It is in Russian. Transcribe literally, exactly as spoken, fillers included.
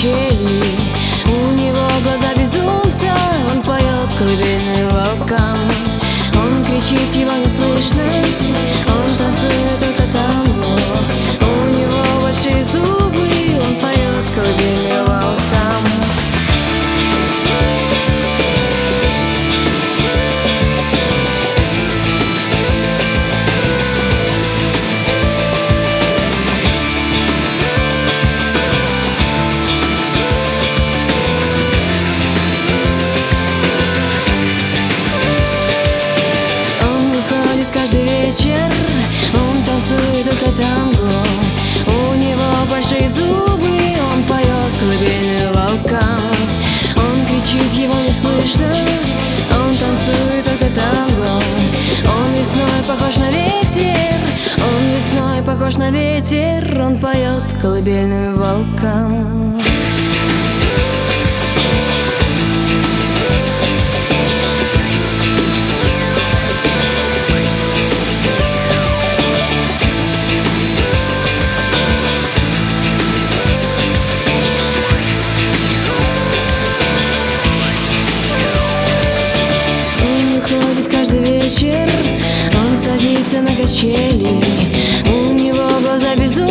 качели. У него глаза безумца, он поет колыбельную волкам. Он кричит, его не слышно, он танцует только танго. У него большие зубы, он поет колыбельную волкам. Он танцует только танго. У него большие зубы, он поет колыбельную волкам. Он кричит, его не слышно, он танцует только танго. Он весной похож на ветер, он весной похож на ветер, он поет колыбельную волкам. Он садится на качели, у него глаза безумные.